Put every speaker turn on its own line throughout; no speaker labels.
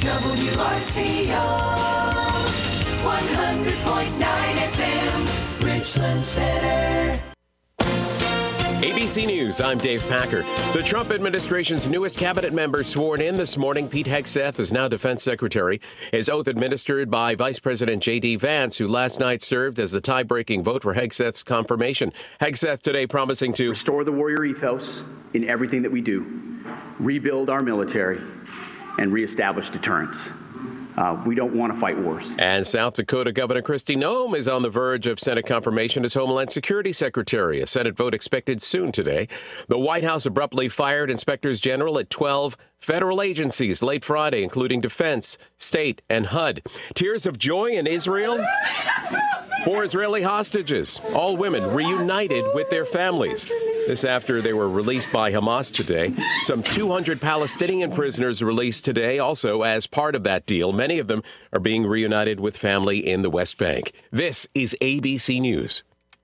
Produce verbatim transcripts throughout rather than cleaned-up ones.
W R C O, one hundred point nine F M, Richland Center.
A B C News, I'm Dave Packer. The Trump administration's newest cabinet member sworn in this morning, Pete Hegseth, is now defense secretary. His oath administered by Vice President J D. Vance, who last night served as the tie-breaking vote for Hegseth's confirmation. Hegseth today promising to
restore the warrior ethos in everything that we do, rebuild our military, and reestablish deterrence. Uh, we don't want to fight wars.
And South Dakota Governor Kristi Noem is on the verge of Senate confirmation as Homeland Security Secretary. A Senate vote expected soon today. The White House abruptly fired inspectors general at twelve federal agencies late Friday, including Defense, State, and H U D. Tears of joy in Israel. Four Israeli hostages, all women, reunited with their families. This after they were released by Hamas today. Some two hundred Palestinian prisoners released today, also as part of that deal. Many of them are being reunited with family in the West Bank. This is A B C News.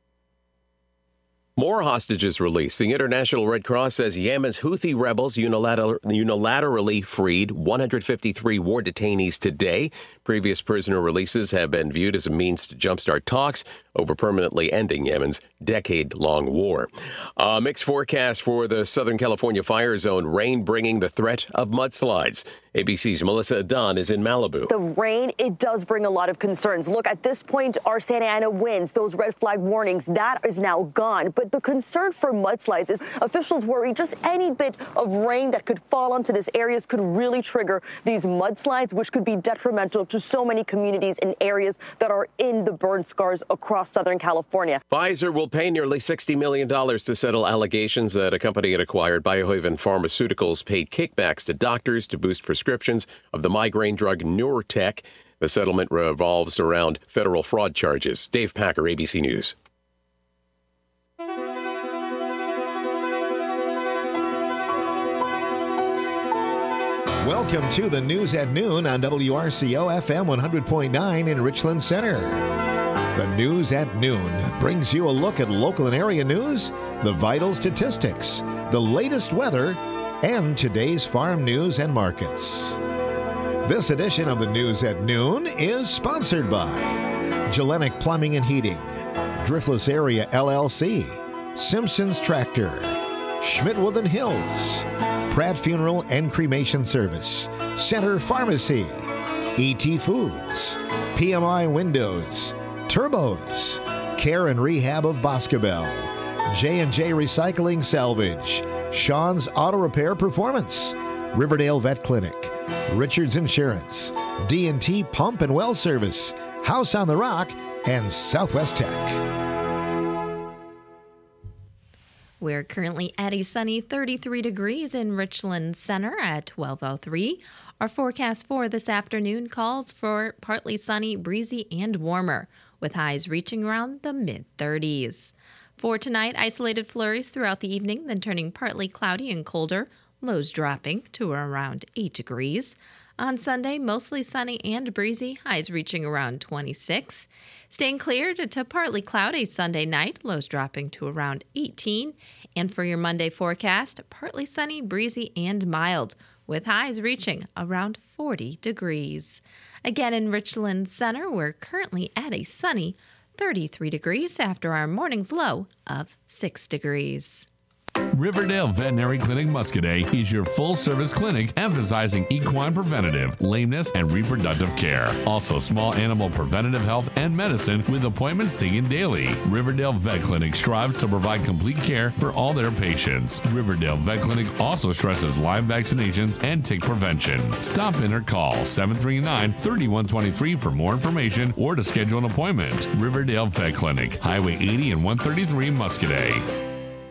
More hostages released. The International Red Cross says Yemen's Houthi rebels unilater- unilaterally freed one hundred fifty-three war detainees today. Previous prisoner releases have been viewed as a means to jumpstart talks over permanently ending Yemen's decade-long war. A mixed forecast for the Southern California fire zone. Rain bringing the threat of mudslides. A B C's Melissa Dunn is in Malibu.
The rain, it does bring a lot of concerns. Look, at this point, our Santa Ana winds, those red flag warnings, that is now gone. But the concern for mudslides is officials worry just any bit of rain that could fall onto these areas could really trigger these mudslides, which could be detrimental to so many communities and areas that are in the burn scars across Southern California.
Pfizer will pay nearly sixty million dollars to settle allegations that a company it acquired, Biohaven Pharmaceuticals, paid kickbacks to doctors to boost prescriptions of the migraine drug Nurtec. The settlement revolves around federal fraud charges. Dave Packer, A B C News.
Welcome to the News at Noon on W R C O F M one hundred point nine in Richland Center. The News at Noon brings you a look at local and area news, the vital statistics, the latest weather, and today's farm news and markets. This edition of the News at Noon is sponsored by Gelenic Plumbing and Heating, Driftless Area L L C, Simpson's Tractor, Schmidt-Wood and Hills, Pratt Funeral and Cremation Service, Center Pharmacy, E T Foods, P M I Windows, Turbos, Care and Rehab of Boscobel, J and J Recycling Salvage, Sean's Auto Repair Performance, Riverdale Vet Clinic, Richards Insurance, D and T Pump and Well Service, House on the Rock, and Southwest Tech.
We're currently at a sunny thirty-three degrees in Richland Center at twelve oh three. Our forecast for this afternoon calls for partly sunny, breezy, and warmer, with highs reaching around the mid-thirties. For tonight, isolated flurries throughout the evening, then turning partly cloudy and colder, lows dropping to around eight degrees. On Sunday, mostly sunny and breezy, highs reaching around twenty-six. Staying clear to, to partly cloudy Sunday night, lows dropping to around eighteen. And for your Monday forecast, partly sunny, breezy, and mild, with highs reaching around forty degrees. Again, in Richland Center, we're currently at a sunny thirty-three degrees after our morning's low of six degrees.
Riverdale Veterinary Clinic Muscadet is your full-service clinic emphasizing equine preventative, lameness, and reproductive care. Also, small animal preventative health and medicine with appointments taken daily. Riverdale Vet Clinic strives to provide complete care for all their patients. Riverdale Vet Clinic also stresses Lyme vaccinations and tick prevention. Stop in or call seven three nine, three one two three for more information or to schedule an appointment. Riverdale Vet Clinic, Highway eighty and one thirty-three, Muscadet.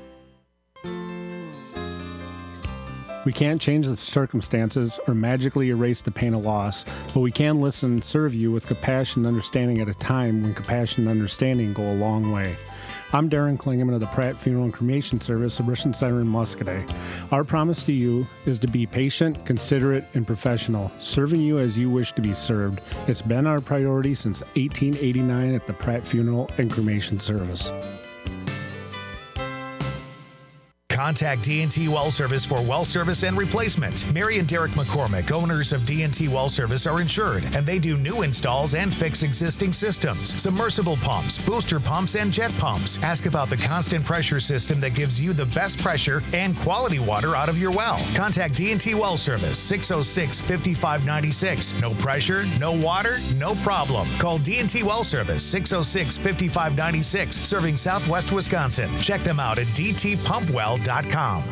We can't change the circumstances or magically erase the pain of loss, but we can listen and serve you with compassion and understanding at a time when compassion and understanding go a long way. I'm Darren Klingeman of the Pratt Funeral and Cremation Service of Richland Center in Muscadet. Our promise to you is to be patient, considerate, and professional, serving you as you wish to be served. It's been our priority since eighteen eighty-nine at the Pratt Funeral and Cremation Service.
Contact D and T Well Service for well service and replacement. Mary and Derek McCormick, owners of D and T Well Service, are insured, and they do new installs and fix existing systems, submersible pumps, booster pumps, and jet pumps. Ask about the constant pressure system that gives you the best pressure and quality water out of your well. Contact D and T Well Service, six oh six, five five nine six. No pressure, no water, no problem. Call D and T Well Service, six oh six, five five nine six, serving Southwest Wisconsin. Check them out at d t pump well dot com.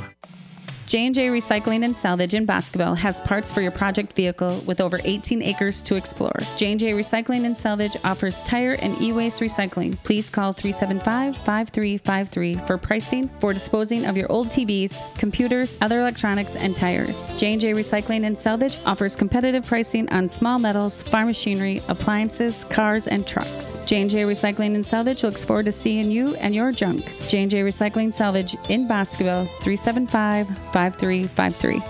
J and J Recycling and Salvage in Boscoville has parts for your project vehicle with over eighteen acres to explore. J and J Recycling and Salvage offers tire and e-waste recycling. Please call three seven five, five three five three for pricing for disposing of your old T Vs, computers, other electronics, and tires. J and J Recycling and Salvage offers competitive pricing on small metals, farm machinery, appliances, cars, and trucks. J and J Recycling and Salvage looks forward to seeing you and your junk. J and J Recycling Salvage in Boscoville, three seven five, five three five three.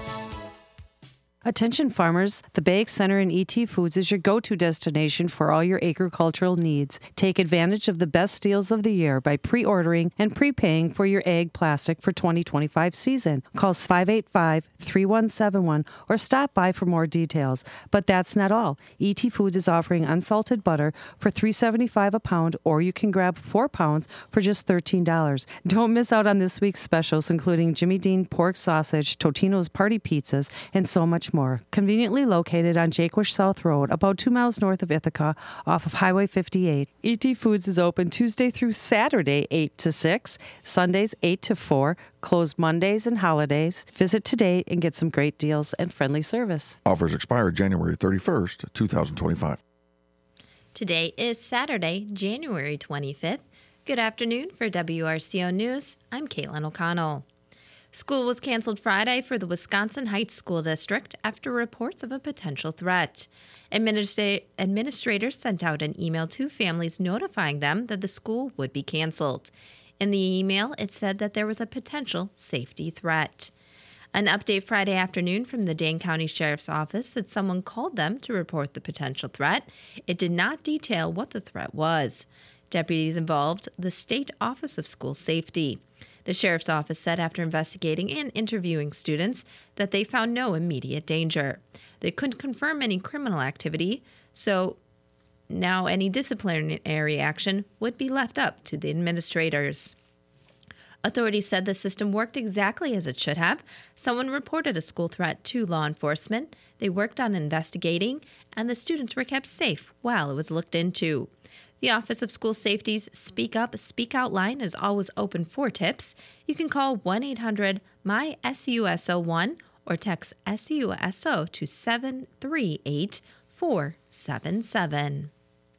Attention farmers, the Bag Center in E T Foods is your go-to destination for all your agricultural needs. Take advantage of the best deals of the year by pre-ordering and prepaying for your egg plastic for twenty twenty-five season. Call five eight five, three one seven one or stop by for more details. But that's not all. E T Foods is offering unsalted butter for three dollars and seventy-five cents a pound, or you can grab four pounds for just thirteen dollars. Don't miss out on this week's specials, including Jimmy Dean pork sausage, Totino's party pizzas, and so much more. More. Conveniently located on Jaquish South Road, about two miles north of Ithaca, off of Highway fifty-eight. E T Foods is open Tuesday through Saturday, eight to six, Sundays, eight to four, closed Mondays and holidays. Visit today and get some great deals and friendly service.
Offers expire January thirty-first, twenty twenty-five.
Today is Saturday, January twenty-fifth. Good afternoon. For W R C O News, I'm Caitlin O'Connell. School was canceled Friday for the Wisconsin Heights School District after reports of a potential threat. Administra- administrators sent out an email to families notifying them that the school would be canceled. In the email, it said that there was a potential safety threat. An update Friday afternoon from the Dane County Sheriff's Office said someone called them to report the potential threat. It did not detail what the threat was. Deputies involved the State Office of School Safety. The Sheriff's Office said after investigating and interviewing students that they found no immediate danger. They couldn't confirm any criminal activity, so now any disciplinary action would be left up to the administrators. Authorities said the system worked exactly as it should have. Someone reported a school threat to law enforcement. They worked on investigating, and the students were kept safe while it was looked into. The Office of School Safety's Speak Up, Speak Out line is always open for tips. You can call one eight hundred M Y S U S O one or text S U S O to seven three eight four seven seven.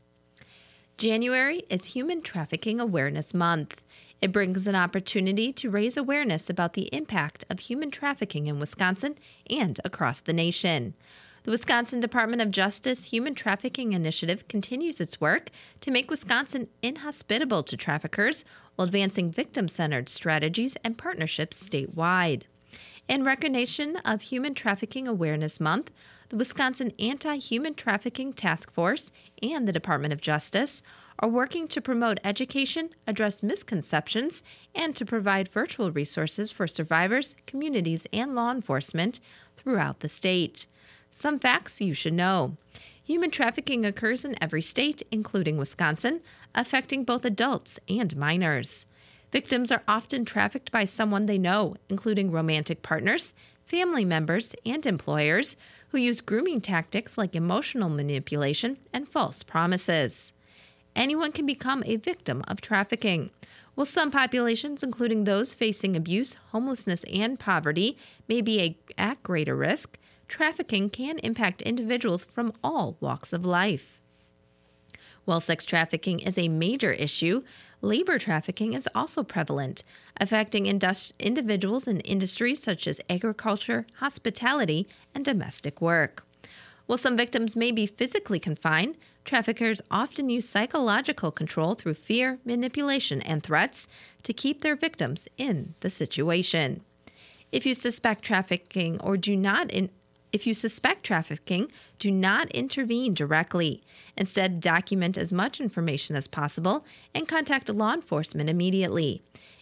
January is Human Trafficking Awareness Month. It brings an opportunity to raise awareness about the impact of human trafficking in Wisconsin and across the nation. The Wisconsin Department of Justice Human Trafficking Initiative continues its work to make Wisconsin inhospitable to traffickers while advancing victim-centered strategies and partnerships statewide. In recognition of Human Trafficking Awareness Month, the Wisconsin Anti-Human Trafficking Task Force and the Department of Justice are working to promote education, address misconceptions, and to provide virtual resources for survivors, communities, and law enforcement throughout the state. Some facts you should know. Human trafficking occurs in every state, including Wisconsin, affecting both adults and minors. Victims are often trafficked by someone they know, including romantic partners, family members, and employers, who use grooming tactics like emotional manipulation and false promises. Anyone can become a victim of trafficking. While some populations, including those facing abuse, homelessness, and poverty, may be a, at greater risk, trafficking can impact individuals from all walks of life. While sex trafficking is a major issue, labor trafficking is also prevalent, affecting indus- individuals in industries such as agriculture, hospitality, and domestic work. While some victims may be physically confined, traffickers often use psychological control through fear, manipulation, and threats to keep their victims in the situation. If you suspect trafficking or do not in- If you suspect trafficking, do not intervene directly. Instead, document as much information as possible and contact law enforcement immediately.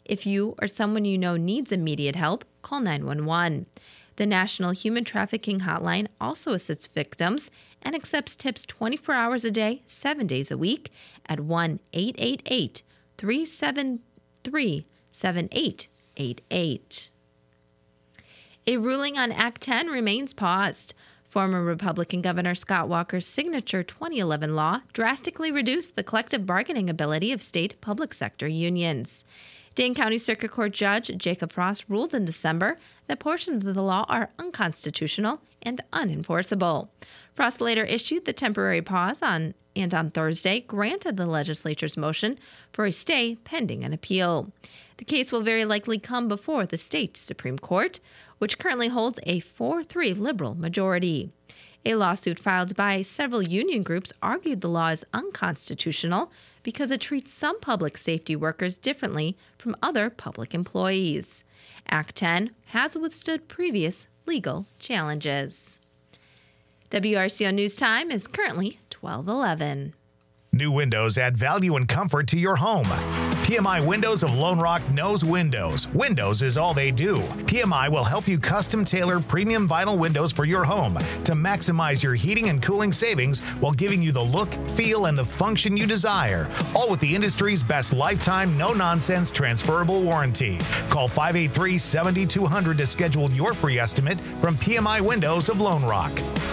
If you or someone you know needs immediate help, call nine one one. The National Human Trafficking Hotline also assists victims and accepts tips twenty-four hours a day, seven days a week at one eight eight eight, three seven three, seven eight eight eight. A ruling on Act ten remains paused. Former Republican Governor Scott Walker's signature twenty eleven law drastically reduced the collective bargaining ability of state public sector unions. Dane County Circuit Court Judge Jacob Frost ruled in December that portions of the law are unconstitutional and unenforceable. Frost later issued the temporary pause on and on Thursday granted the legislature's motion for a stay pending an appeal. The case will very likely come before the state Supreme Court, which currently holds a four three liberal majority. A lawsuit filed by several union groups argued the law is unconstitutional because it treats some public safety workers differently from other public employees. Act ten has withstood previous legal challenges. W R C O News Time is currently twelve eleven.
New windows add value and comfort to your home. P M I Windows of Lone Rock knows windows. Windows is all they do. P M I will help you custom tailor premium vinyl windows for your home to maximize your heating and cooling savings while giving you the look, feel, and the function you desire. All with the industry's best lifetime, no-nonsense transferable warranty. Call five eight three, seven two zero zero to schedule your free estimate from P M I Windows of Lone Rock.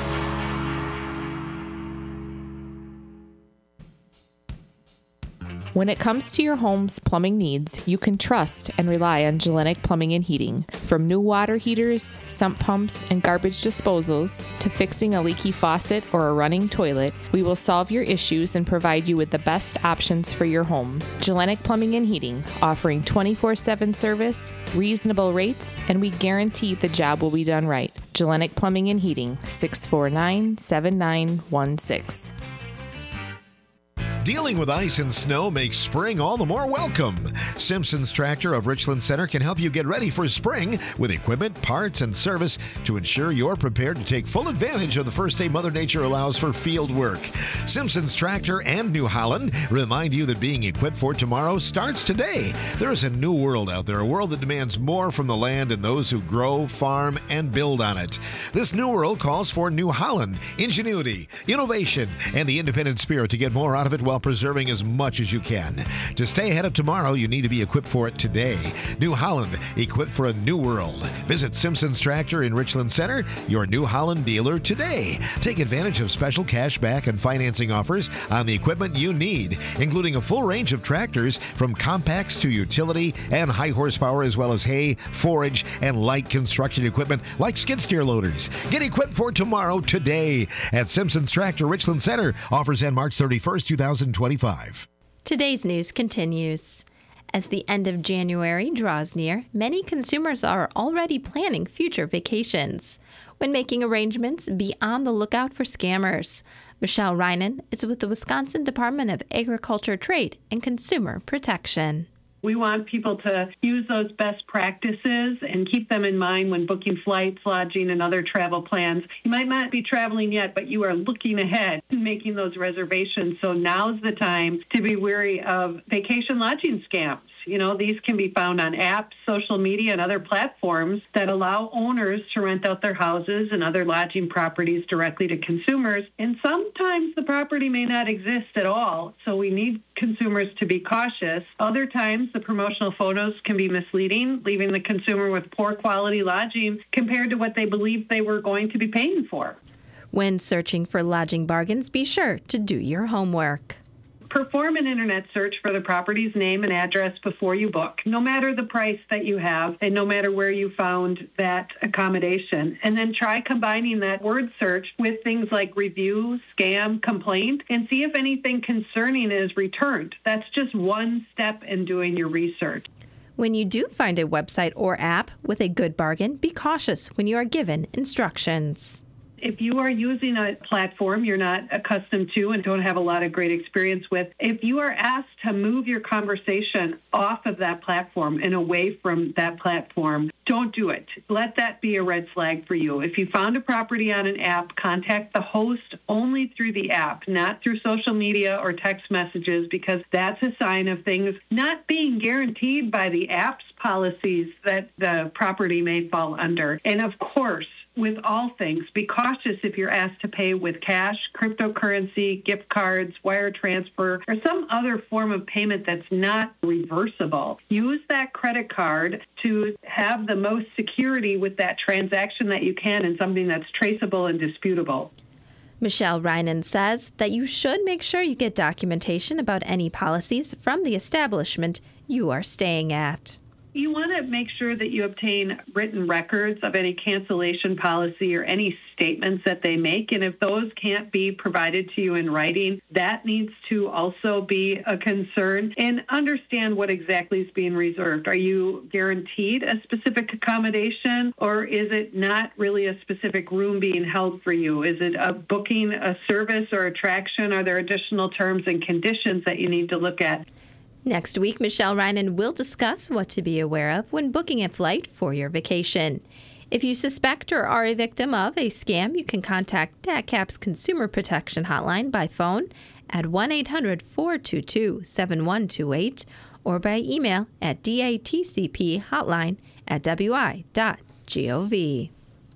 When it comes to your home's plumbing needs, you can trust and rely on Gellenic Plumbing and Heating. From new water heaters, sump pumps, and garbage disposals to fixing a leaky faucet or a running toilet, we will solve your issues and provide you with the best options for your home. Gellenic Plumbing and Heating, offering twenty-four seven service, reasonable rates, and we guarantee the job will be done right. Gellenic Plumbing and Heating, six four nine, seven nine one six.
Dealing with ice and snow makes spring all the more welcome. Simpson's Tractor of Richland Center can help you get ready for spring with equipment, parts, and service to ensure you're prepared to take full advantage of the first day Mother Nature allows for field work. Simpson's Tractor and New Holland remind you that being equipped for tomorrow starts today. There is a new world out there, a world that demands more from the land and those who grow, farm, and build on it. This new world calls for New Holland, ingenuity, innovation, and the independent spirit to get more out of it while preserving as much as you can. To stay ahead of tomorrow, you need to be equipped for it today. New Holland, equipped for a new world. Visit Simpson's Tractor in Richland Center, your New Holland dealer today. Take advantage of special cash back and financing offers on the equipment you need, including a full range of tractors from compacts to utility and high horsepower, as well as hay, forage, and light construction equipment like skid steer loaders. Get equipped for tomorrow today at Simpson's Tractor Richland Center. Offers end March thirty-first, twenty twenty-five.
Today's news continues. As the end of January draws near, many consumers are already planning future vacations. When making arrangements, be on the lookout for scammers. Michelle Reinen is with the Wisconsin Department of Agriculture, Trade, and Consumer Protection.
We want people to use those best practices and keep them in mind when booking flights, lodging, and other travel plans. You might not be traveling yet, but you are looking ahead and making those reservations. So now's the time to be wary of vacation lodging scams. You know, these can be found on apps, social media, and other platforms that allow owners to rent out their houses and other lodging properties directly to consumers. And sometimes the property may not exist at all, so we need consumers to be cautious. Other times, the promotional photos can be misleading, leaving the consumer with poor quality lodging compared to what they believed they were going to be paying for.
When searching for lodging bargains, be sure to do your homework.
Perform an internet search for the property's name and address before you book, no matter the price that you have and no matter where you found that accommodation. And then try combining that word search with things like review, scam, complaint, and see if anything concerning is returned. That's just one step in doing your research.
When you do find a website or app with a good bargain, be cautious when you are given instructions.
If you are using a platform you're not accustomed to and don't have a lot of great experience with, if you are asked to move your conversation off of that platform and away from that platform, don't do it. Let that be a red flag for you. If you found a property on an app, contact the host only through the app, not through social media or text messages, because that's a sign of things not being guaranteed by the app's policies that the property may fall under. And of course, with all things, be cautious if you're asked to pay with cash, cryptocurrency, gift cards, wire transfer, or some other form of payment that's not reversible. Use that credit card to have the most security with that transaction that you can and something that's traceable and disputable.
Michelle Reinen says that you should make sure you get documentation about any policies from the establishment you are staying at.
You want to make sure that you obtain written records of any cancellation policy or any statements that they make. And if those can't be provided to you in writing, that needs to also be a concern. And understand what exactly is being reserved. Are you guaranteed a specific accommodation, or is it not really a specific room being held for you? Is it a booking a service or attraction? Are there additional terms and conditions that you need to look at?
Next week, Michelle Reinen will discuss what to be aware of when booking a flight for your vacation. If you suspect or are a victim of a scam, you can contact D A C A P's Consumer Protection Hotline by phone at one eight hundred, four two two, seven one two eight or by email at datcphotline at w i dot gov.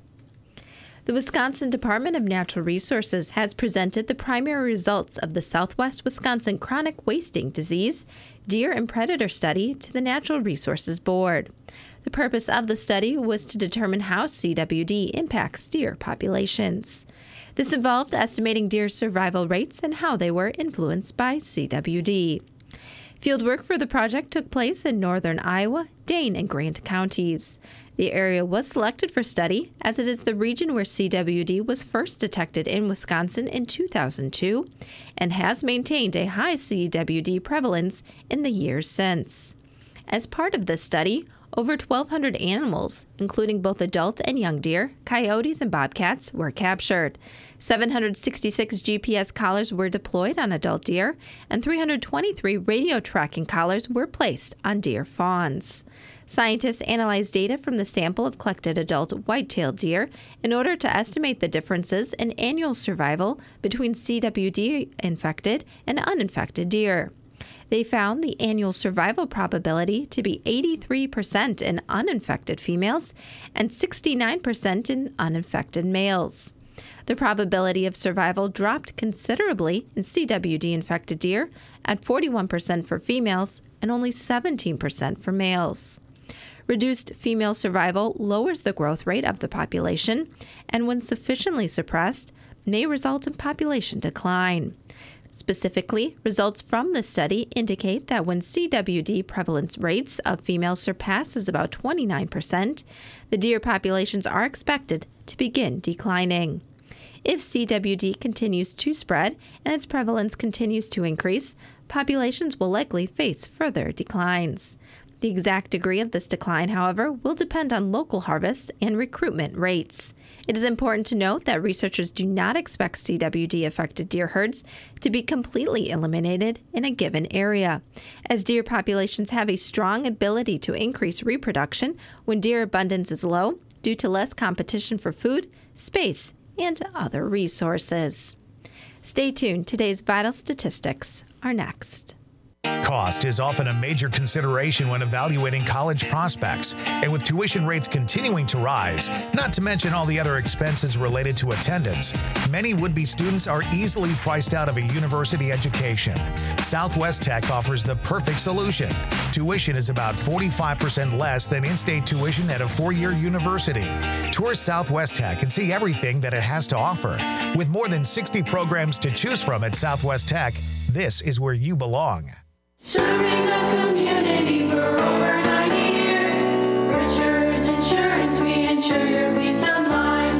The Wisconsin Department of Natural Resources has presented the primary results of the Southwest Wisconsin Chronic Wasting Disease Deer and Predator Study to the Natural Resources Board. The purpose of the study was to determine how C W D impacts deer populations. This involved estimating deer survival rates and how they were influenced by C W D. Fieldwork for the project took place in northern Iowa, Dane, and Grant counties. The area was selected for study as it is the region where C W D was first detected in Wisconsin in two thousand two and has maintained a high C W D prevalence in the years since. As part of this study, over twelve hundred animals, including both adult and young deer, coyotes, and bobcats, were captured. seven hundred sixty-six G P S collars were deployed on adult deer, and three hundred twenty-three radio tracking collars were placed on deer fawns. Scientists analyzed data from the sample of collected adult white-tailed deer in order to estimate the differences in annual survival between C W D-infected and uninfected deer. They found the annual survival probability to be eighty-three percent in uninfected females and sixty-nine percent in uninfected males. The probability of survival dropped considerably in C W D-infected deer at forty-one percent for females and only seventeen percent for males. Reduced female survival lowers the growth rate of the population and, when sufficiently suppressed, may result in population decline. Specifically, results from this study indicate that when C W D prevalence rates of females surpasses about twenty-nine percent, the deer populations are expected to begin declining. If C W D continues to spread and its prevalence continues to increase, populations will likely face further declines. The exact degree of this decline, however, will depend on local harvest and recruitment rates. It is important to note that researchers do not expect C W D-affected deer herds to be completely eliminated in a given area, as deer populations have a strong ability to increase reproduction when deer abundance is low due to less competition for food, space, and other resources. Stay tuned. Today's vital statistics are next.
Cost is often a major consideration when evaluating college prospects, and with tuition rates continuing to rise, not to mention all the other expenses related to attendance, many would-be students are easily priced out of a university education. Southwest Tech offers the perfect solution. Tuition is about forty-five percent less than in-state tuition at a four-year university. Tour Southwest Tech and see everything that it has to offer. With more than sixty programs to choose from at Southwest Tech, this is where you belong.
Serving the community for over ninety years. Richards Insurance, we insure your peace of mind.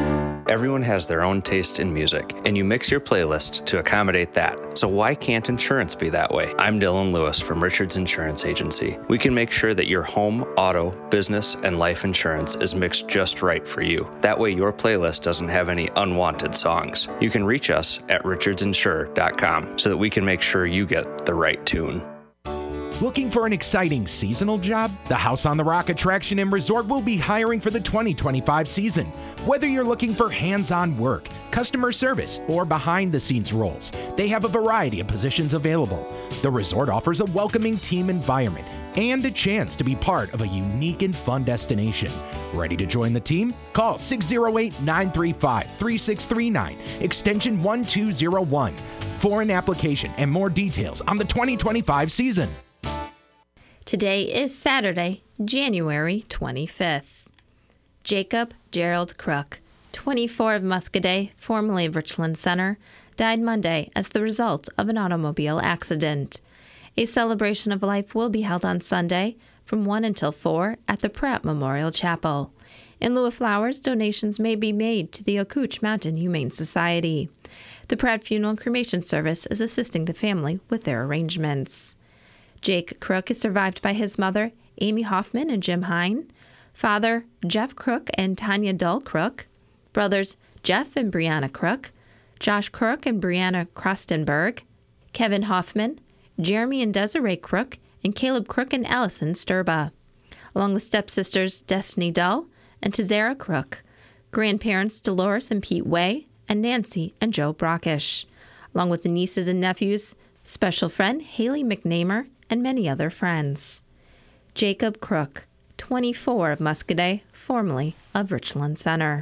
Everyone has their own taste in music, and you mix your playlist to accommodate that. So why can't insurance be that way? I'm Dylan Lewis from Richards Insurance Agency. We can make sure that your home, auto, business, and life insurance is mixed just right for you. That way your playlist doesn't have any unwanted songs. You can reach us at richards insure dot com so that we can make sure you get the right tune.
Looking for an exciting seasonal job? The House on the Rock Attraction and Resort will be hiring for the twenty twenty-five season. Whether you're looking for hands-on work, customer service, or behind-the-scenes roles, they have a variety of positions available. The resort offers a welcoming team environment and a chance to be part of a unique and fun destination. Ready to join the team? Call six oh eight, nine three five, three six three nine, extension one two oh one, for an application and more details on the twenty twenty-five season.
Today is Saturday, January twenty-fifth. Jacob Gerald Crook, twenty-four, of Muscoda, formerly of Richland Center, died Monday as the result of an automobile accident. A celebration of life will be held on Sunday from one until four at the Pratt Memorial Chapel. In lieu of flowers, donations may be made to the Ocooch Mountain Humane Society. The Pratt Funeral and Cremation Service is assisting the family with their arrangements. Jake Crook is survived by his mother, Amy Hoffman and Jim Hine, father, Jeff Crook and Tanya Dull Crook, brothers, Jeff and Brianna Crook, Josh Crook and Brianna Krostenberg, Kevin Hoffman, Jeremy and Desiree Crook, and Caleb Crook and Allison Sturba, along with stepsisters Destiny Dull and Tazara Crook, grandparents Dolores and Pete Way, and Nancy and Joe Brockish, along with the nieces and nephews, special friend Haley McNamer, and many other friends. Jacob Crook, twenty-four, of Muscoda, formerly of Richland Center.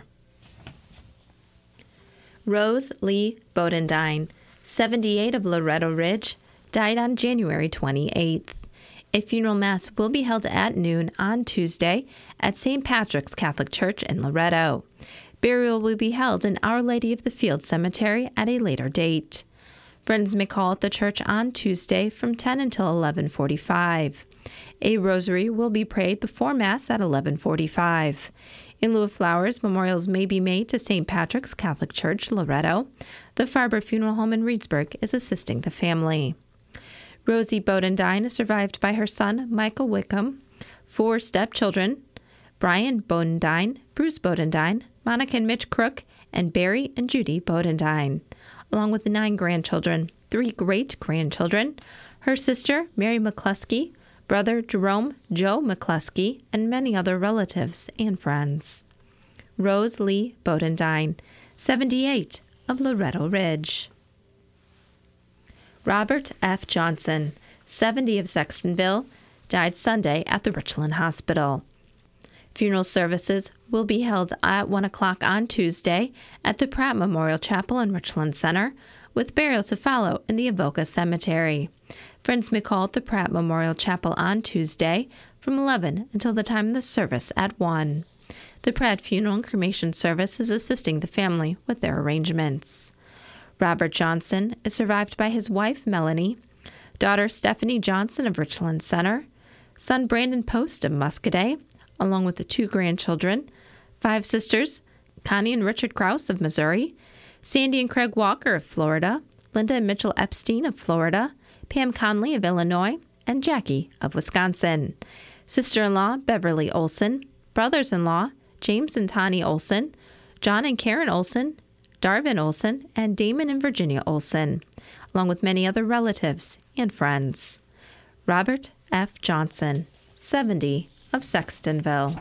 Rose Lee Bodendine, seventy-eight, of Loretto Ridge, died on January twenty-eighth. A funeral mass will be held at noon on Tuesday at Saint Patrick's Catholic Church in Loretto. Burial will be held in Our Lady of the Field Cemetery at a later date. Friends may call at the church on Tuesday from ten until eleven forty-five. A rosary will be prayed before Mass at eleven forty-five. In lieu of flowers, memorials may be made to Saint Patrick's Catholic Church, Loretto. The Farber Funeral Home in Reedsburg is assisting the family. Rosie Bodendine is survived by her son, Michael Wickham, four stepchildren, Brian Bodendine, Bruce Bodendine, Monica and Mitch Crook, and Barry and Judy Bodendine, along with the nine grandchildren, three great-grandchildren, her sister, Mary McCluskey, brother Jerome Joe McCluskey, and many other relatives and friends. Rose Lee Bodendine, seventy-eight, of Loretto Ridge. Robert F. Johnson, seventy, of Sextonville, died Sunday at the Richland Hospital. Funeral services will be held at one o'clock on Tuesday at the Pratt Memorial Chapel in Richland Center, with burial to follow in the Avoca Cemetery. Friends may call at the Pratt Memorial Chapel on Tuesday from eleven until the time of the service at one. The Pratt Funeral and Cremation Service is assisting the family with their arrangements. Robert Johnson is survived by his wife, Melanie, daughter Stephanie Johnson of Richland Center, son Brandon Post of Muscoda, along with the two grandchildren, five sisters, Connie and Richard Krause of Missouri, Sandy and Craig Walker of Florida, Linda and Mitchell Epstein of Florida, Pam Conley of Illinois, and Jackie of Wisconsin. Sister-in-law, Beverly Olson, brothers-in-law, James and Tani Olson, John and Karen Olson, Darvin Olson, and Damon and Virginia Olson, along with many other relatives and friends. Robert F. Johnson, seventy, of Sextonville.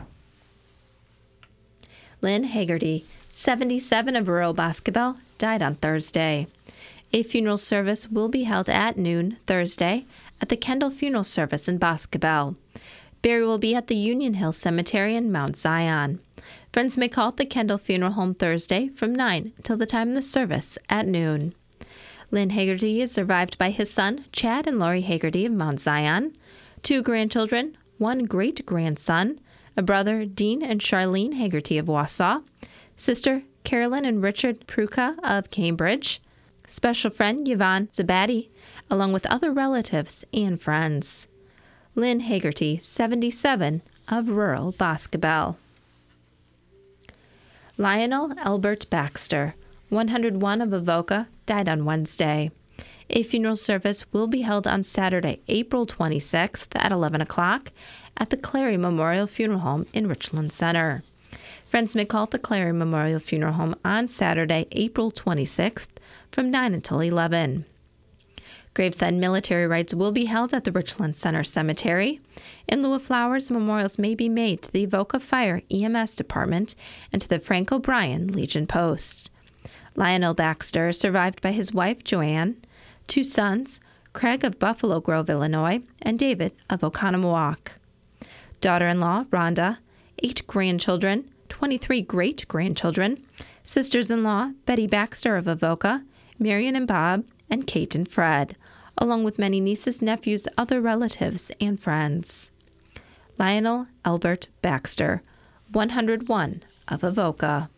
Lynn Haggerty, seventy-seven, of rural Boscobel, died on Thursday. A funeral service will be held at noon Thursday at the Kendall Funeral Service in Boscobel. Burial will be at the Union Hill Cemetery in Mount Zion. Friends may call at the Kendall Funeral Home Thursday from nine until the time of the service at noon. Lynn Haggerty is survived by his son, Chad and Lori Haggerty of Mount Zion, two grandchildren, one great-grandson, a brother, Dean and Charlene Haggerty of Wausau, sister, Carolyn and Richard Pruka of Cambridge, special friend, Yvonne Zabadi, along with other relatives and friends. Lynn Haggerty, seventy-seven, of rural Boscobel. Lionel Albert Baxter, one hundred one of Avoca, died on Wednesday. A funeral service will be held on Saturday, April twenty-sixth at eleven o'clock at the Clary Memorial Funeral Home in Richland Center. Friends may call the Clary Memorial Funeral Home on Saturday, April twenty-sixth from nine until eleven. Graveside military rites will be held at the Richland Center Cemetery. In lieu of flowers, memorials may be made to the Avoca Fire E M S Department and to the Frank O'Brien Legion Post. Lionel Baxter is survived by his wife, Joanne, two sons, Craig of Buffalo Grove, Illinois, and David of Oconomowoc. Daughter-in-law, Rhonda, eight grandchildren, twenty-three great-grandchildren, sisters-in-law, Betty Baxter of Avoca, Marion and Bob, and Kate and Fred, along with many nieces, nephews, other relatives, and friends. Lionel Albert Baxter, one hundred one of Avoca.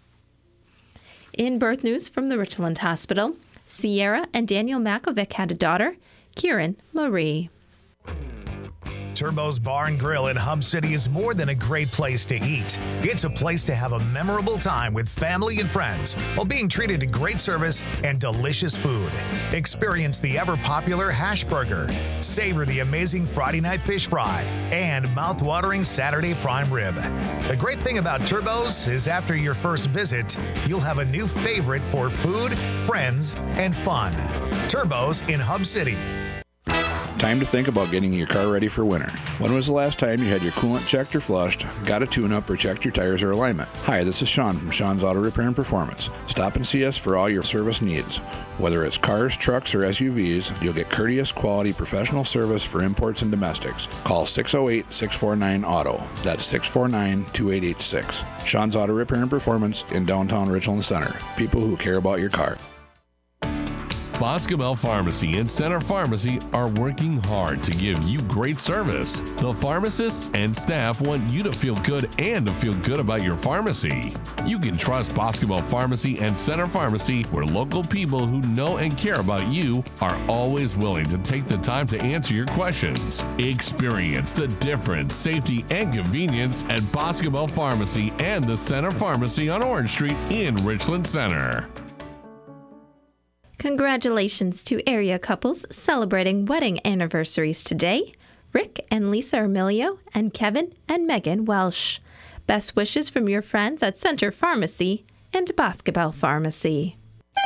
In birth news from the Richland Hospital, Sierra and Daniel Makovic had a daughter, Kieran Marie.
Turbo's Bar and Grill in Hub City is more than a great place to eat. It's a place to have a memorable time with family and friends while being treated to great service and delicious food. Experience the ever-popular hash burger, savor the amazing Friday night fish fry, and mouth-watering Saturday prime rib. The great thing about Turbo's is after your first visit, you'll have a new favorite for food, friends, and fun. Turbo's in Hub City.
Time to think about getting your car ready for winter. When was the last time you had your coolant checked or flushed, got a tune-up, or checked your tires or alignment? Hi, this is Sean from Sean's Auto Repair and Performance. Stop and see us for all your service needs. Whether it's cars, trucks, or S U Vs, you'll get courteous, quality, professional service for imports and domestics. Call six oh eight, six four nine, auto. That's six four nine, two eight eight six. Sean's Auto Repair and Performance in downtown Richland Center. People who care about your car.
Boscobel Pharmacy and Center Pharmacy are working hard to give you great service. The pharmacists and staff want you to feel good and to feel good about your pharmacy. You can trust Boscobel Pharmacy and Center Pharmacy, where local people who know and care about you are always willing to take the time to answer your questions. Experience the difference, safety, and convenience at Boscobel Pharmacy and the Center Pharmacy on Orange Street in Richland Center.
Congratulations to area couples celebrating wedding anniversaries today, Rick and Lisa Ermilio and Kevin and Megan Welsh. Best wishes from your friends at Center Pharmacy and Boscobel Pharmacy.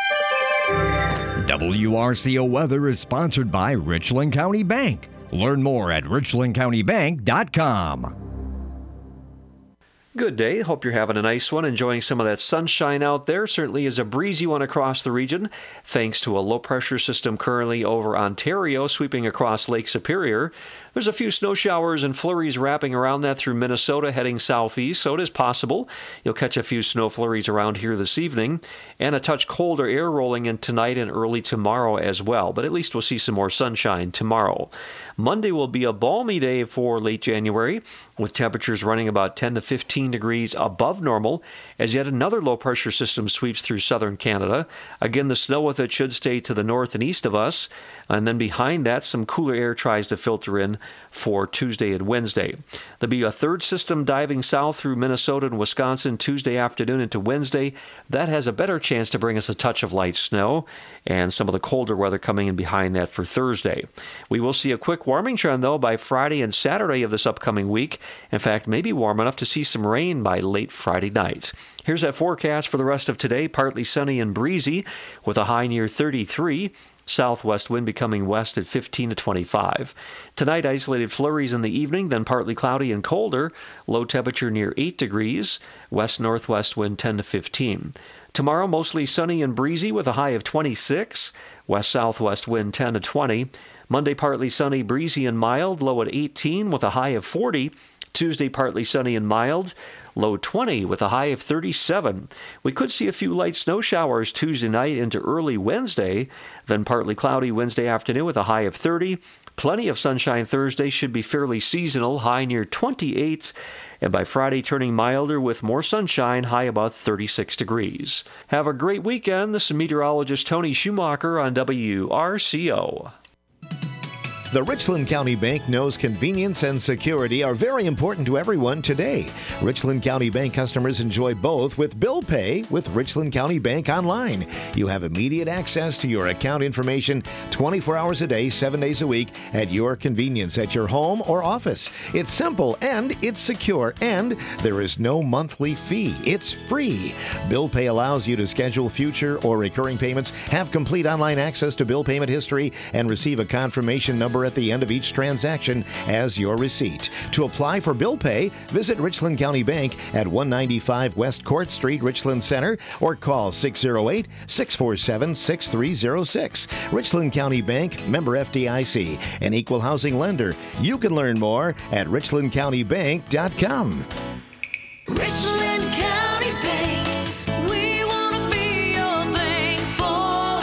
W R C O Weather is sponsored by Richland County Bank. Learn more at richland county bank dot com.
Good day. Hope you're having a nice one, enjoying some of that sunshine out there. Certainly is a breezy one across the region, thanks to a low-pressure system currently over Ontario, sweeping across Lake Superior. There's a few snow showers and flurries wrapping around that through Minnesota, heading southeast, so it is possible you'll catch a few snow flurries around here this evening, and a touch colder air rolling in tonight and early tomorrow as well, but at least we'll see some more sunshine tomorrow. Monday will be a balmy day for late January, with temperatures running about ten to fifteen degrees above normal, as yet another low-pressure system sweeps through southern Canada. Again, the snow with it should stay to the north and east of us, and then behind that, some cooler air tries to filter in for Tuesday and Wednesday. There'll be a third system diving south through Minnesota and Wisconsin Tuesday afternoon into Wednesday. That has a better chance to bring us a touch of light snow, and some of the colder weather coming in behind that for Thursday. We will see a quick warming trend, though, by Friday and Saturday of this upcoming week. In fact, maybe warm enough to see some rain by late Friday night. Here's that forecast for the rest of today. Partly sunny and breezy with a high near thirty-three. Southwest wind becoming west at fifteen to twenty-five. Tonight, isolated flurries in the evening, then partly cloudy and colder. Low temperature near eight degrees. West-northwest wind ten to fifteen. Tomorrow, mostly sunny and breezy with a high of twenty-six. West-southwest wind ten to twenty. Monday, partly sunny, breezy, and mild. Low at eighteen with a high of forty. Tuesday, partly sunny and mild. Low twenty with a high of thirty-seven. We could see a few light snow showers Tuesday night into early Wednesday. Then partly cloudy Wednesday afternoon with a high of thirty. Plenty of sunshine Thursday, should be fairly seasonal, high near twenty-eight. And by Friday, turning milder with more sunshine, high about thirty-six degrees. Have a great weekend. This is meteorologist Tony Schumacher on W R C O.
The Richland County Bank knows convenience and security are very important to everyone today. Richland County Bank customers enjoy both with bill pay with Richland County Bank Online. You have immediate access to your account information twenty-four hours a day, seven days a week at your convenience at your home or office. It's simple and it's secure, and there is no monthly fee. It's free. Bill pay allows you to schedule future or recurring payments, have complete online access to bill payment history, and receive a confirmation number at the end of each transaction as your receipt. To apply for bill pay, visit Richland County Bank at one ninety-five West Court Street, Richland Center, or call six oh eight, six four seven, six three oh six. Richland County Bank, member F D I C, an equal housing lender. You can learn more at richland county bank dot com.
Richland County Bank, we want to be your bank for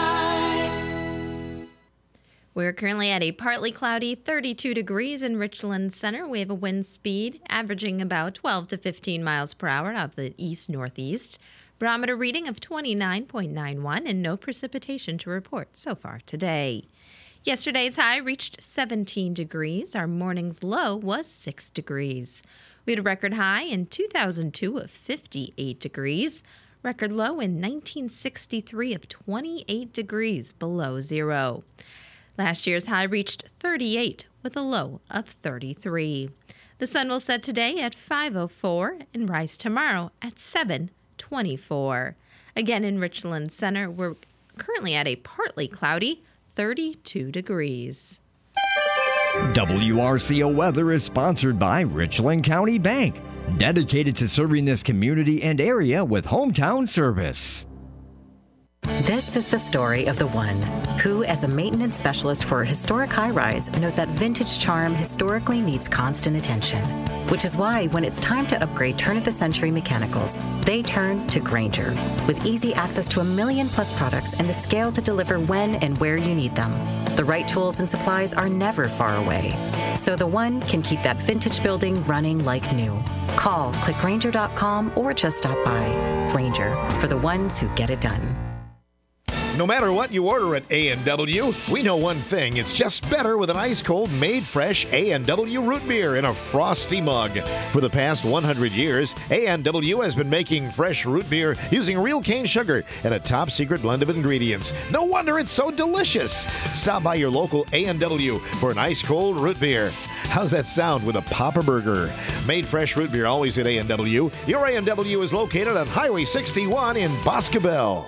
life.
We're currently at a partly cloudy thirty-two degrees in Richland Center. We have a wind speed averaging about twelve to fifteen miles per hour out of the east-northeast. Barometer reading of twenty-nine point nine one and no precipitation to report so far today. Yesterday's high reached seventeen degrees. Our morning's low was six degrees. We had a record high in two thousand two of fifty-eight degrees. Record low in nineteen sixty-three of twenty-eight degrees below zero. Last year's high reached thirty-eight with a low of thirty-three. The sun will set today at five oh four and rise tomorrow at seven twenty-four. Again, in Richland Center, we're currently at a partly cloudy thirty-two degrees.
W R C O weather is sponsored by Richland County Bank, dedicated to serving this community and area with hometown service.
This is the story of the one who, as a maintenance specialist for a historic high-rise, knows that vintage charm historically needs constant attention. Which is why when it's time to upgrade turn-of-the-century mechanicals, they turn to Grainger. With easy access to a million plus products and the scale to deliver when and where you need them. The right tools and supplies are never far away. So the one can keep that vintage building running like new. Call, click Grainger dot com, or just stop by. Grainger, for the ones who get it done.
No matter what you order at A and W, we know one thing. It's just better with an ice-cold, made-fresh A and W root beer in a frosty mug. For the past one hundred years, A and W has been making fresh root beer using real cane sugar and a top-secret blend of ingredients. No wonder it's so delicious. Stop by your local A and W for an ice-cold root beer. How's that sound with a Papa Burger? Made fresh root beer always at A and W. Your A and W is located on Highway sixty-one in Boscobel.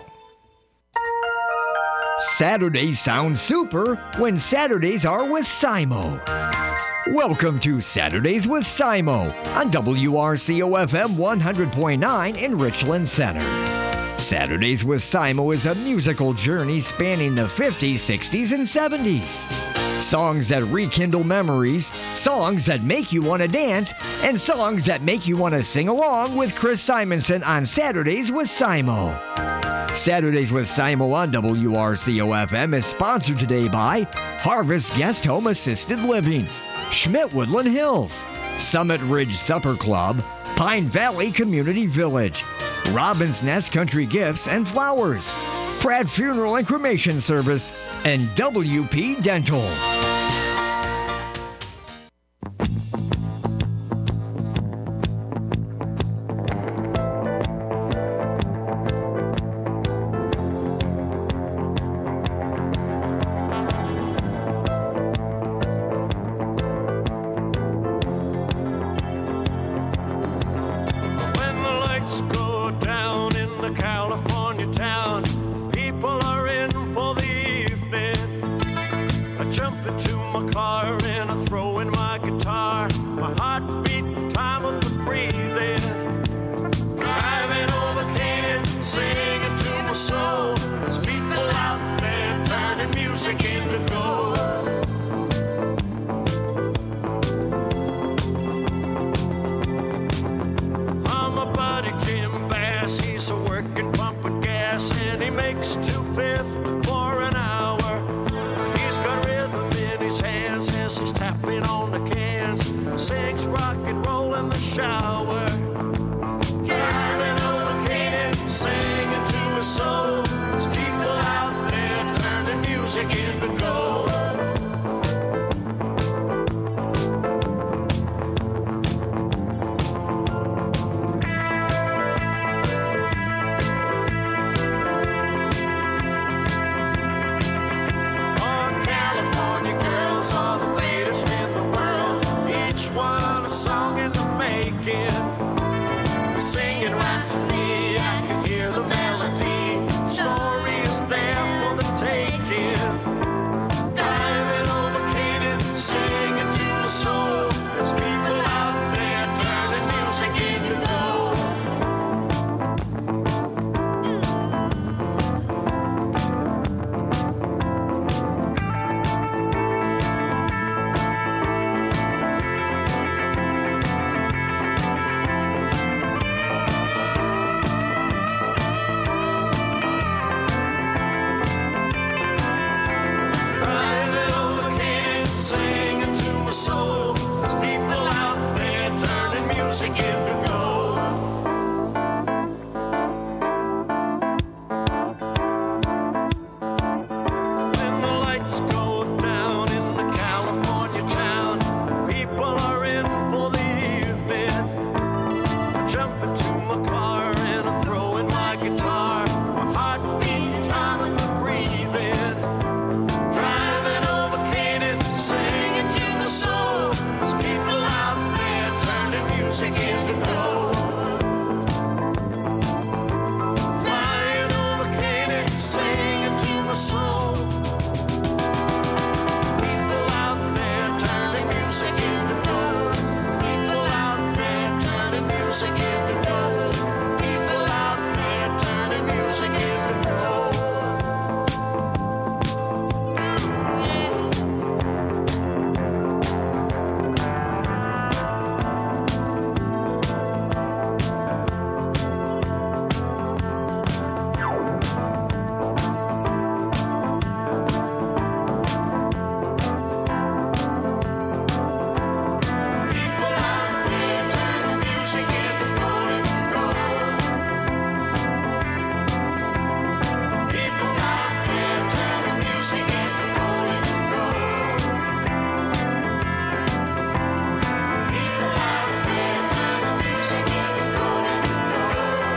Saturdays sound super when Saturdays are with Simo. Welcome to Saturdays with Simo on W R C O F M one hundred point nine in Richland Center. Saturdays with Simo is a musical journey spanning the fifties, sixties, and seventies. Songs that rekindle memories, songs that make you want to dance, and songs that make you want to sing along with Chris Simonson on Saturdays with Simo. Saturdays with Simo on W R C O F M is sponsored today by Harvest Guest Home Assisted Living, Schmidt Woodland Hills, Summit Ridge Supper Club, Pine Valley Community Village, Robin's Nest Country Gifts and Flowers, Pratt Funeral and Cremation Service, and W P Dental.
is there for the taking. Driving over Canaan, singing to the soul. There's people out there turning music into gold. Driving over Canaan, singing to my soul. There's people out there turning music into gold. When the lights go down in the California town, people are in for the evening. I jump into my car and I throw in my guitar. My heart beating time with my breathing. Driving over Canaan, singing to my soul. There's people out there turning music into gold. Flying over Canaan, singing to my soul. People out there turning music into gold. People out there turning music into gold. People out there turning music into gold. People out there turning music into gold and gold. People out there turning music into gold and gold. People out there turning music into gold and gold.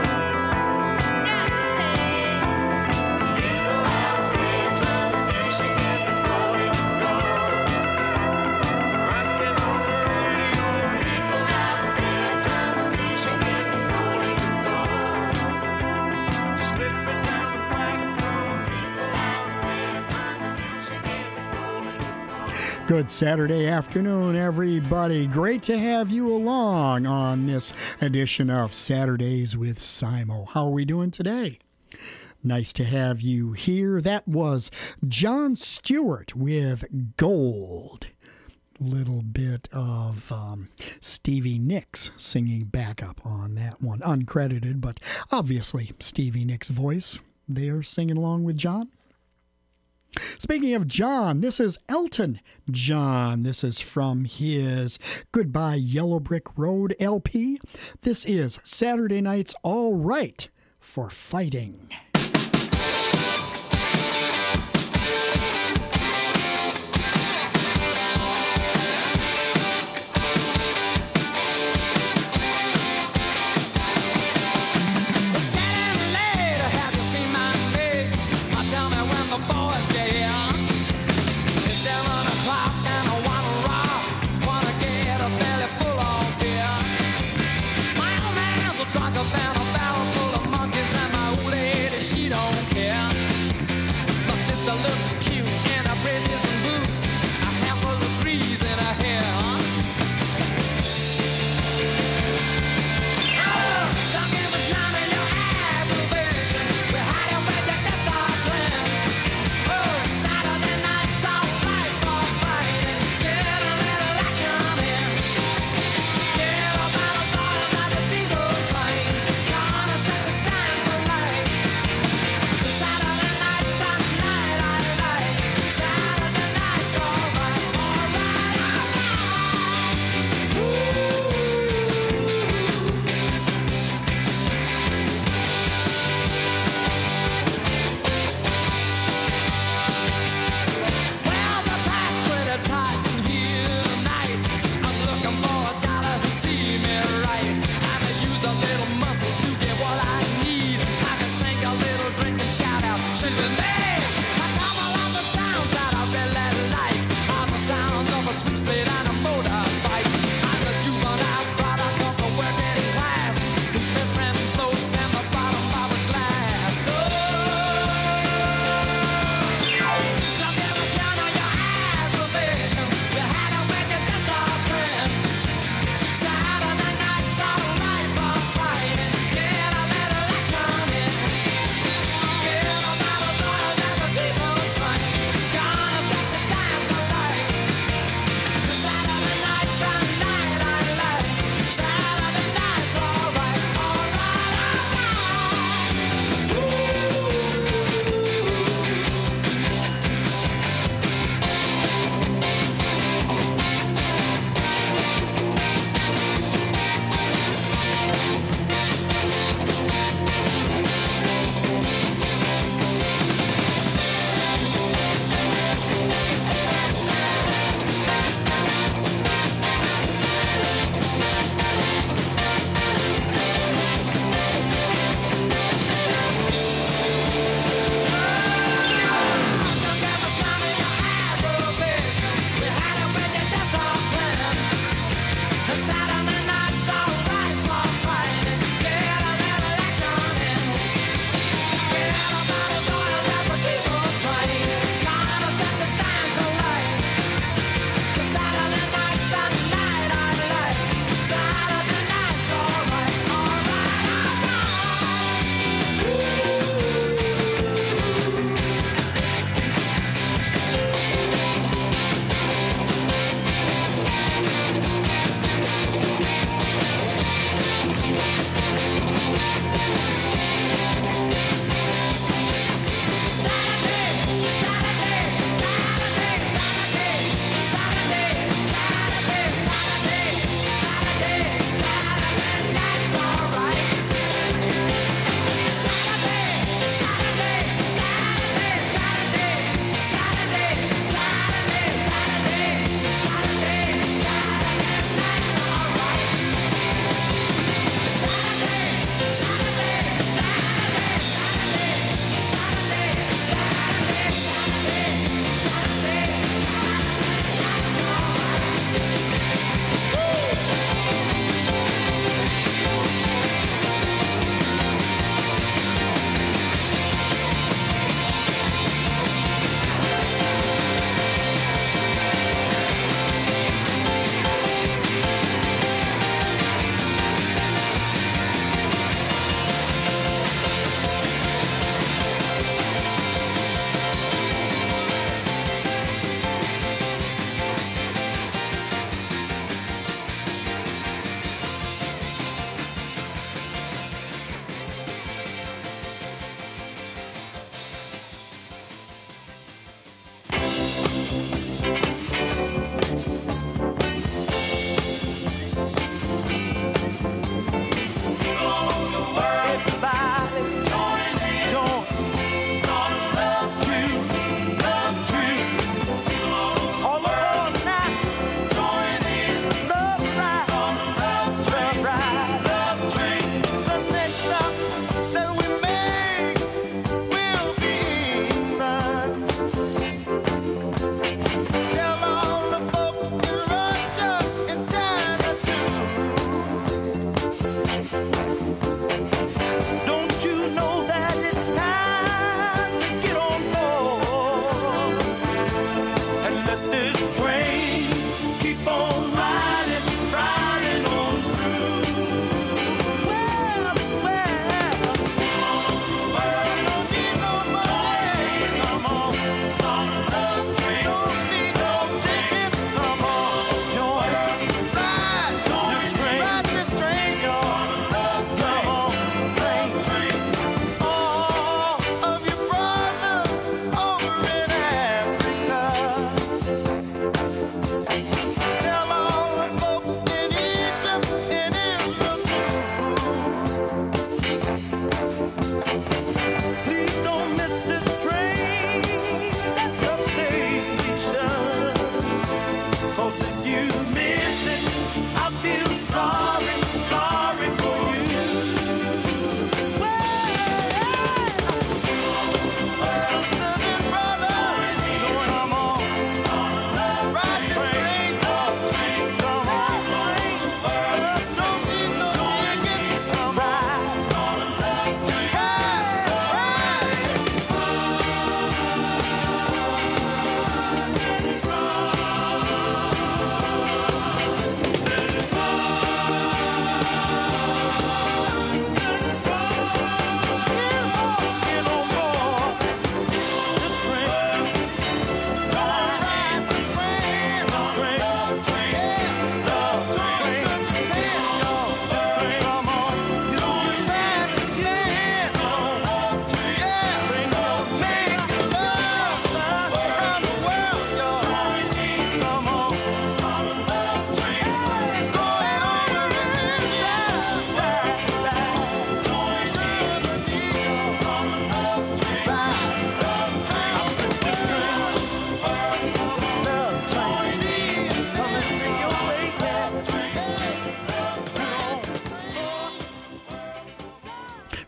People out there turning music into gold and gold. Rocking on the radio. People out there turning music into gold and gold. Slipping down the back road. People out there turning music into gold and gold.
Good Saturday afternoon, everybody. Great to have you along on this edition of Saturdays with Simo. How are we doing today? Nice to have you here. That was John Stewart with Gold. Little bit of um, Stevie Nicks singing backup on that one. Uncredited, but obviously Stevie Nicks' voice there singing along with John. Speaking of John, this is Elton John. This is from his Goodbye Yellow Brick Road L P. This is Saturday Night's All Right for Fighting.
Later, have you seen my mates? Now tell me when the boys get here. It's seven o'clock and I wanna rock, wanna get a belly full of beer. My old man's a drunker than a barrel full of monkeys, and my old lady, she don't care. My sister looks cute in her braces and boots, a handful of grease in her hair. Oh, don't give us none of your aggravation. We hide it with your discipline. Oh, Saturday night's all right for fighting. Get a little action in. Get up out of starting like a diesel train. Gonna set this dance alight. Saturday night's the night I like. Saturday night's all right, all right. Well, the pack pretty tight in here tonight. I'm looking for a dollar to see me right. I could use a little muscle to get what I need. I can sing a little drink and shout out, she's with me. I come along the sounds that I really like. Are the sounds of a switchblade and a motorbike. I'm the juvenile product of the working class, whose best friend floats in the bottom of a glass. Oh,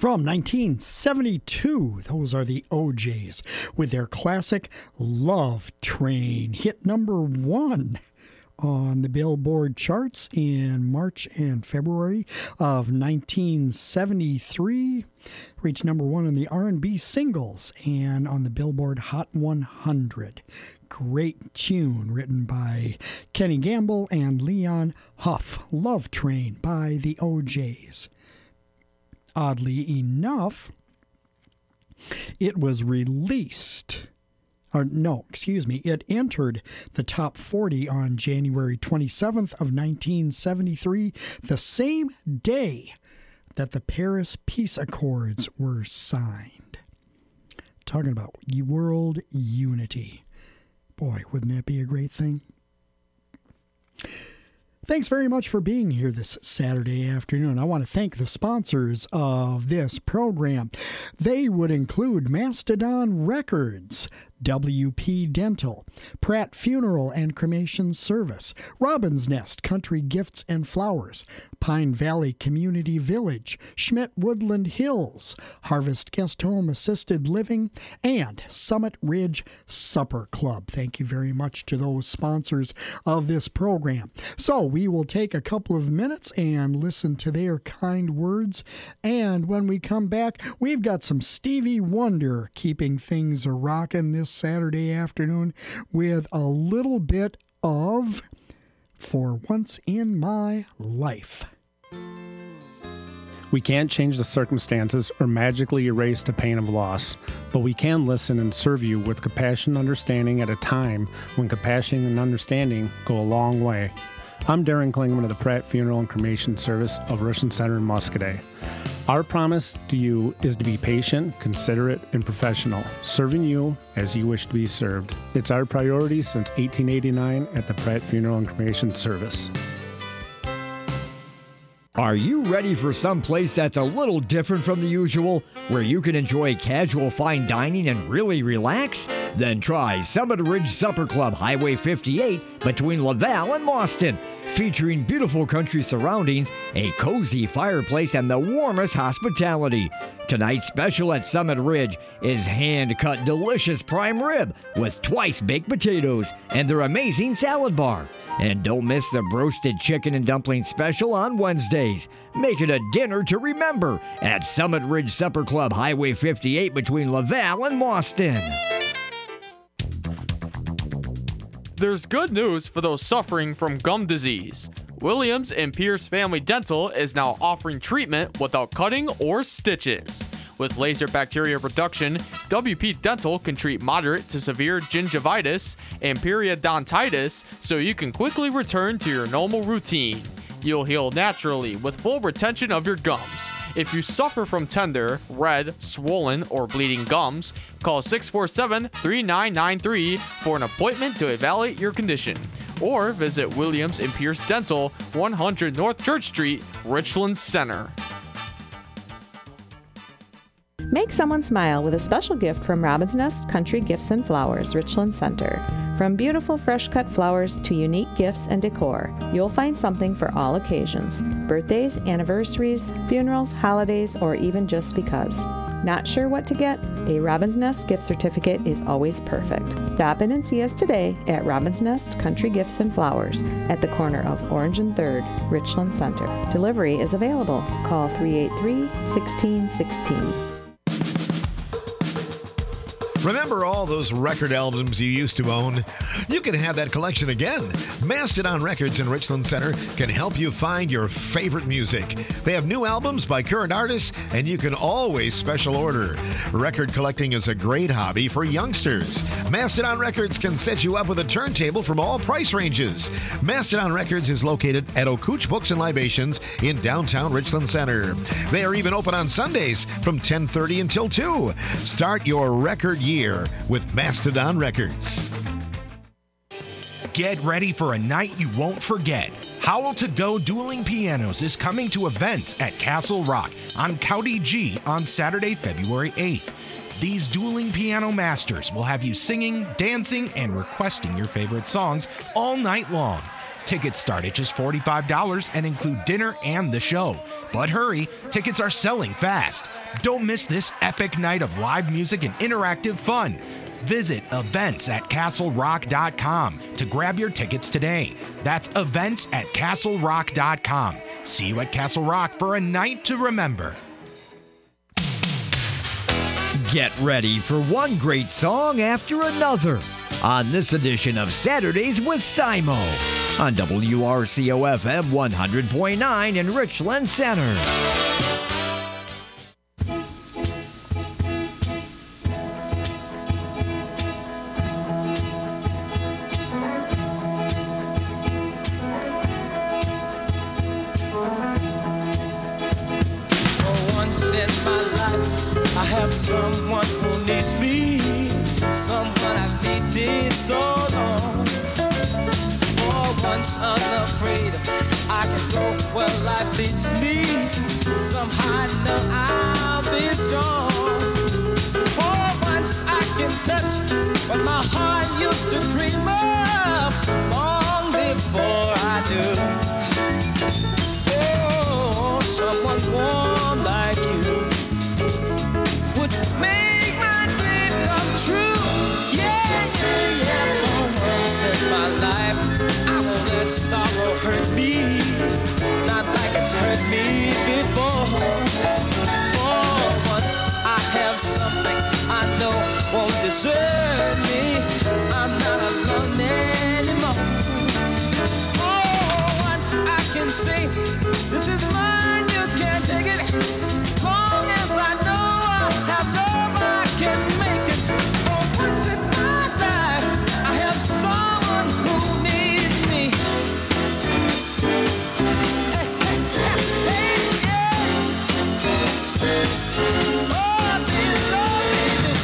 From nineteen seventy-two, those are the O Js with their classic Love Train, hit number one on the Billboard charts in March and February of nineteen seventy-three. Reached number one on the R and B singles and on the Billboard Hot one hundred. Great tune written by Kenny Gamble and Leon Huff. Love Train by the O Js. Oddly enough, it was released, or no, excuse me, it entered the top forty on January twenty-seventh of nineteen seventy-three, the same day that the Paris Peace Accords were signed. Talking about world unity. Boy, wouldn't that be a great thing? Thanks very much for being here this Saturday afternoon. I want to thank the sponsors of this program. They would include Mastodon Records, W P Dental, Pratt Funeral and Cremation Service, Robin's Nest Country Gifts and Flowers, Pine Valley Community Village, Schmidt Woodland Hills, Harvest Guest Home Assisted Living, and Summit Ridge Supper Club. Thank you very much to those sponsors of this program. So we will take a couple of minutes and listen to their kind words. And when we come back, we've got some Stevie Wonder keeping things a-rockin' this Saturday afternoon with a little bit of For Once in My Life.
We can't change the circumstances or magically erase the pain of loss, but we can listen and serve you with compassion and understanding at a time when compassion and understanding go a long way. I'm Darren Klingman of the Pratt Funeral and Cremation Service of Richland Center in Muscoda. Our promise to you is to be patient, considerate, and professional, serving you as you wish to be served. It's our priority since eighteen eighty-nine at the Pratt Funeral and Cremation Service.
Are you ready for some place that's a little different from the usual, where you can enjoy casual fine dining and really relax? Then try Summit Ridge Supper Club, Highway fifty-eight, between Laval and Mauston. Featuring beautiful country surroundings, a cozy fireplace, and the warmest hospitality. Tonight's special at Summit Ridge is hand-cut delicious prime rib with twice-baked potatoes and their amazing salad bar. And don't miss the roasted chicken and dumpling special on Wednesdays. Make it a dinner to remember at Summit Ridge Supper Club, Highway fifty-eight, between Laval and Mauston.
There's good news for those suffering from gum disease. Williams and Pierce Family Dental is now offering treatment without cutting or stitches. With laser bacteria reduction, W P Dental can treat moderate to severe gingivitis and periodontitis so you can quickly return to your normal routine. You'll heal naturally with full retention of your gums. If you suffer from tender, red, swollen, or bleeding gums, call six four seven, three nine nine three for an appointment to evaluate your condition. Or visit Williams and Pierce Dental, one hundred North Church Street, Richland Center.
Make someone smile with a special gift from Robin's Nest Country Gifts and Flowers, Richland Center. From beautiful fresh-cut flowers to unique gifts and decor, you'll find something for all occasions. Birthdays, anniversaries, funerals, holidays, or even just because. Not sure what to get? A Robin's Nest gift certificate is always perfect. Stop in and see us today at Robin's Nest Country Gifts and Flowers at the corner of Orange and third, Richland Center. Delivery is available. Call three eight three, one six one six.
Remember all those record albums you used to own? You can have that collection again. Mastodon Records in Richland Center can help you find your favorite music. They have new albums by current artists, and you can always special order. Record collecting is a great hobby for youngsters. Mastodon Records can set you up with a turntable from all price ranges. Mastodon Records is located at O'Cooch Books and Libations in downtown Richland Center. They are even open on Sundays from ten thirty until two. Start your record year with Mastodon Records.
Get ready for a night you won't forget. Howl to Go Dueling Pianos is coming to events at Castle Rock on County G on Saturday, February eighth. These dueling piano masters will have you singing, dancing, and requesting your favorite songs all night long. Tickets start at just forty-five dollars and include dinner and the show. But hurry, tickets are selling fast. Don't miss this epic night of live music and interactive fun. Visit events at castle rock dot com to grab your tickets today. That's events at castle rock dot com. See you at Castle Rock for a night to remember.
Get ready for one great song after another on this edition of Saturdays with Simo on W R C O F M one hundred point nine in Richland Center.
Someone who needs me, someone I've needed so long. For once unafraid, I can go where life leads me. Somehow I know I'll be strong. For once I can touch what my heart used to dream of long before I knew. Oh, someone warm like you would make my dream come true. Yeah, yeah, yeah. For once in my life, I won't let sorrow hurt me, not like it's hurt me before. For once I have something I know won't desert me. I'm not alone anymore. For once I can say, this is mine, you can't take it. Long as I know have love, I can make it. For once in my life, I have someone who needs me. Hey, hey, hey, yeah. Oh, baby, love, baby.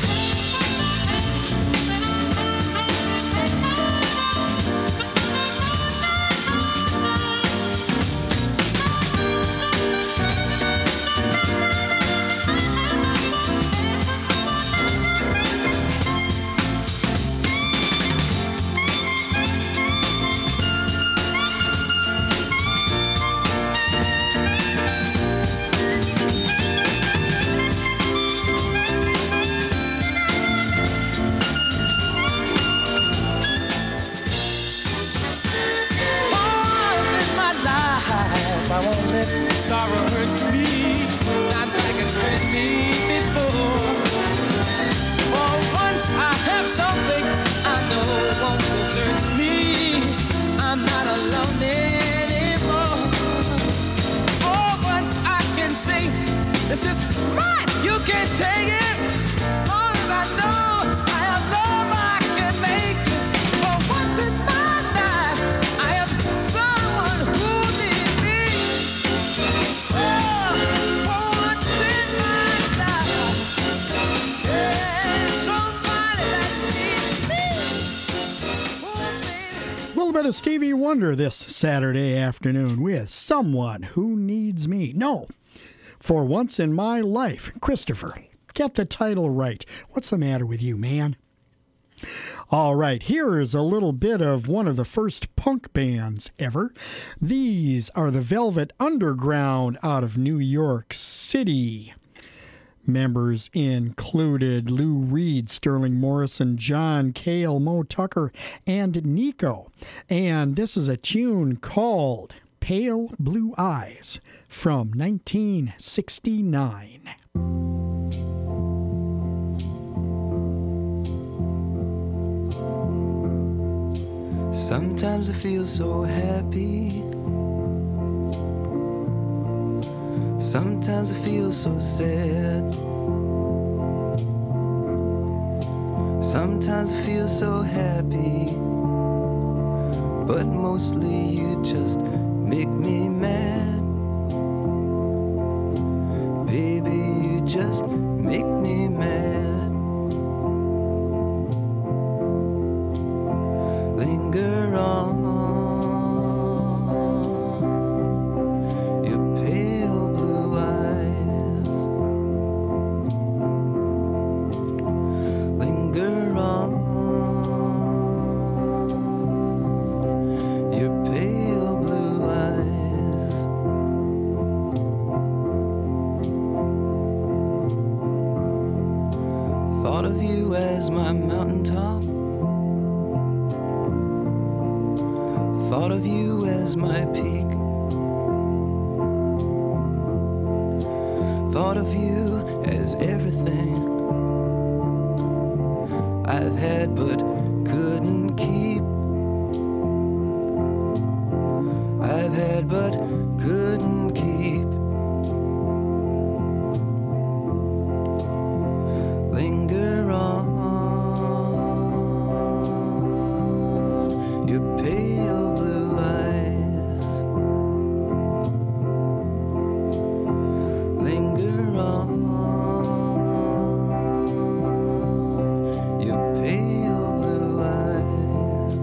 Sorrow hurt me, not like it's hurt me before. For once I have something I know won't desert me. I'm not alone anymore. For once I can say, this is mine, you can't take it. Long as I know I have love, I can make it. For once in my life, I have someone who needs me.
A little bit of Stevie Wonder this Saturday afternoon with Someone Who Needs Me. No, For Once in My Life. Christopher, get the title right. What's the matter with you, man? All right, here is a little bit of one of the first punk bands ever. These are the Velvet Underground out of New York City. Members included Lou Reed, Sterling Morrison, John Cale, Mo Tucker, and Nico. And this is a tune called Pale Blue Eyes from nineteen sixty-nine.
Sometimes I feel so happy. Sometimes I feel so sad. Sometimes I feel so happy. But mostly you just make me mad. Baby, you just make me mad. Linger on. Your pale
Thought of you as my mountaintop. Thought of you as my peak. Thought of you as everything I've had but couldn't keep. I've had but couldn't keep. Linger on, your pale blue eyes. Linger on, your pale blue eyes.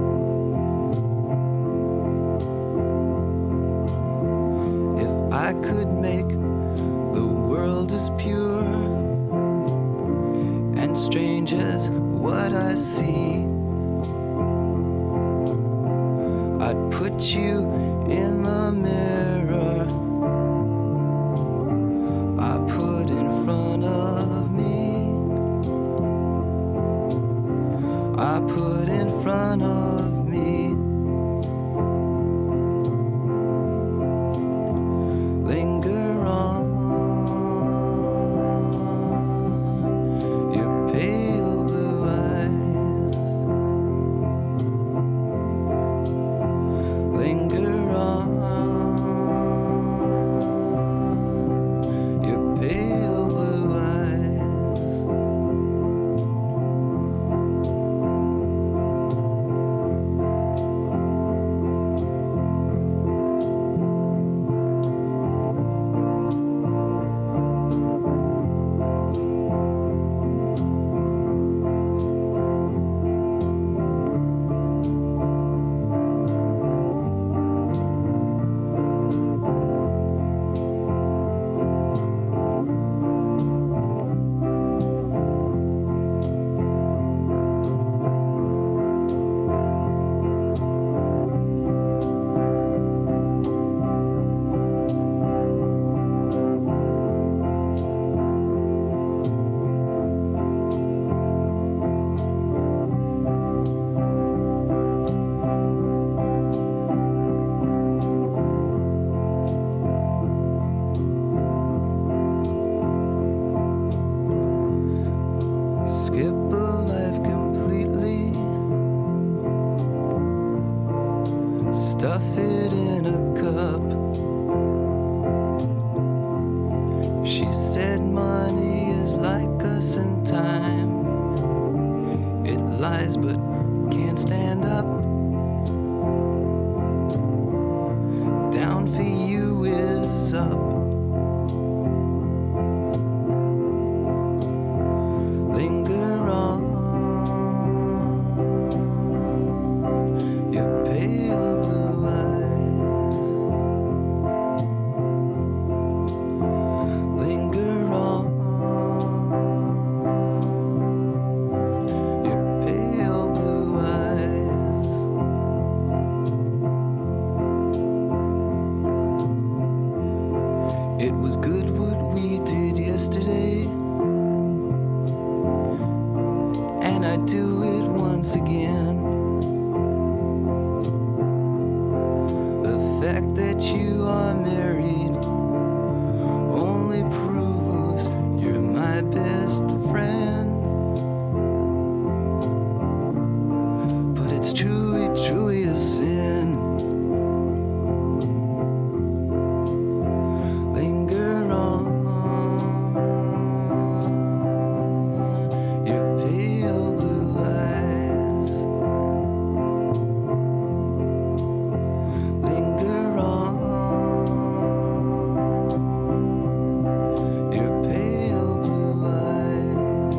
If I could make the world as pure and strange as what I see, I'd put you in the mirror I put in front of me. I put in front of me. Linger on, your pale blue eyes. Linger on, your pale blue eyes. Skip a life completely, stuff it in a cup. She said money is like us in time. It lies but can't stand up. Down for you is up. Linger on, your pale blue eyes. Linger on, your pale blue eyes. It was good what we did yesterday, and I'd do it once again. The fact that you are married only proves you're my best friend. But it's truly, truly a sin. Linger on, your pale blue eyes. Linger on, your pale blue eyes.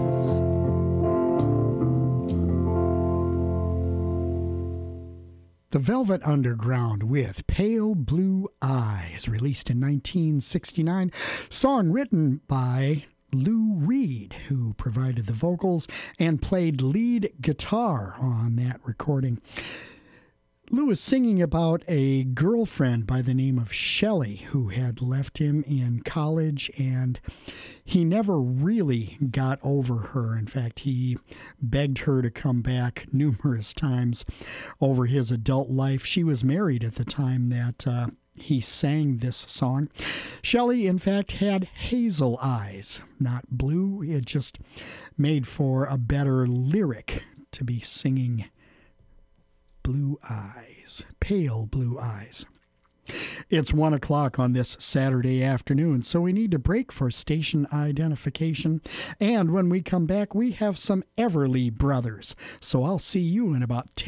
The Velvet Underground with Pale Blue Eyes, released in nineteen sixty-nine, song written by Lou Reed, who provided the vocals and played lead guitar on that recording. Lou was singing about a girlfriend by the name of Shelley who had left him in college, and he never really got over her. In fact, he begged her to come back numerous times over his adult life. She was married at the time that uh, he sang this song. Shelley, in fact, had hazel eyes, not blue. It just made for a better lyric to be singing blue eyes, pale blue eyes. It's one o'clock on this Saturday afternoon, so we need to break for station identification. And when we come back, we have some Everly Brothers. So I'll see you in about ten